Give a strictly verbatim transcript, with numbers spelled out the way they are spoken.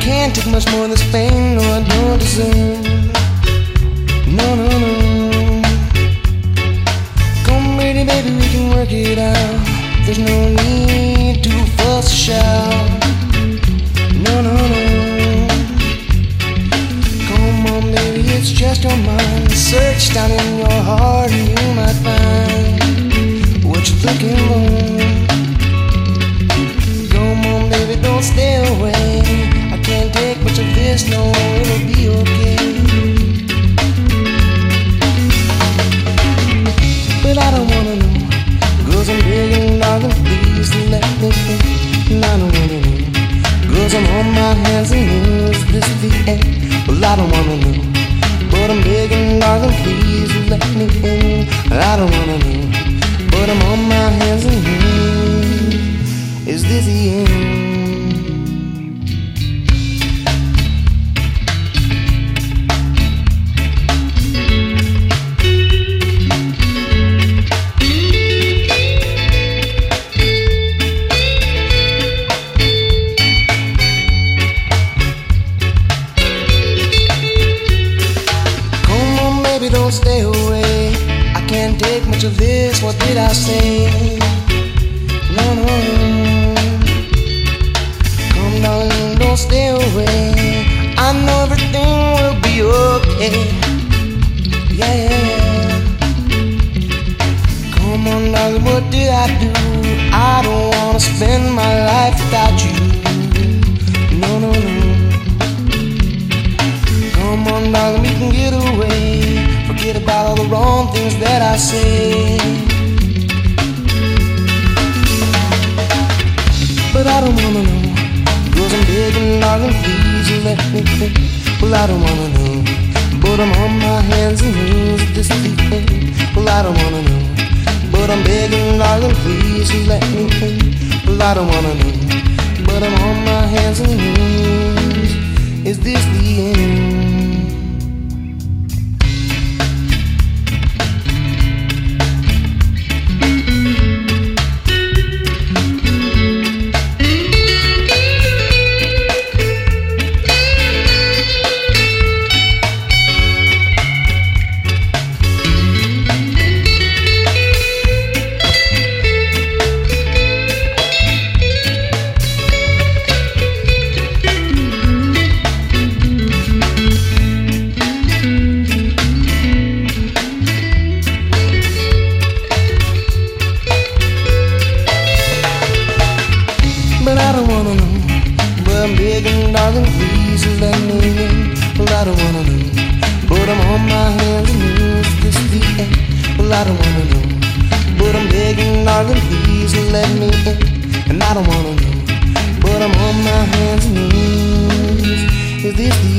can't take much more of this pain. No, I don't deserve. No, no, no. Come, baby, baby, we can work it out. There's no need to fuss or shout. No, no, no. Come on, baby, it's just your mind. Search down in your heart and you might find what you're looking for. Come on, baby, don't stay away. I can't take much of this, no, it'll be okay. But I don't wanna know, cause I'm begging, darling, please let me think. And I don't wanna know, cause I'm on my hands and knees, this the end. Well, I don't wanna know, but I'm begging, darling, please let me in. I don't wanna know, but I'm on my hands and knees. Is this the end? Don't stay away. I can't take much of this. What did I say? No, no, no. Come down, don't stay away. I know everything will be okay. Yeah, yeah, yeah. Come on, darling, what did I do? I don't wanna spend my life without you. No, no, no. Come on, darling, we can get away. Forget about all the wrong things that I say. But I don't wanna know, cause I'm begging, darling, please let me think. Well, I don't wanna know, but I'm on my hands and knees at this the end. Well, I don't wanna know, but I'm begging, darling, please let me think. Well, I don't wanna know, but I'm on my hands and knees. Is this the end? But I don't wanna know, but I'm begging, darling, please let me in. Well, I don't wanna know, but I'm on my hands and knees, this the end. Well, I don't wanna know, but I'm begging, darling, please let me in. And I don't wanna know, but I'm on my hands and knees, is this the